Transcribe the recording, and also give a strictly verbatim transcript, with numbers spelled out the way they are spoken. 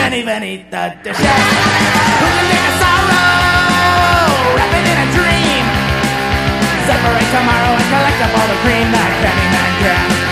can't even eat the dishes. Who can take a sorrow, wrap it in a dream, separate tomorrow and collect up all the cream that Penny Man can.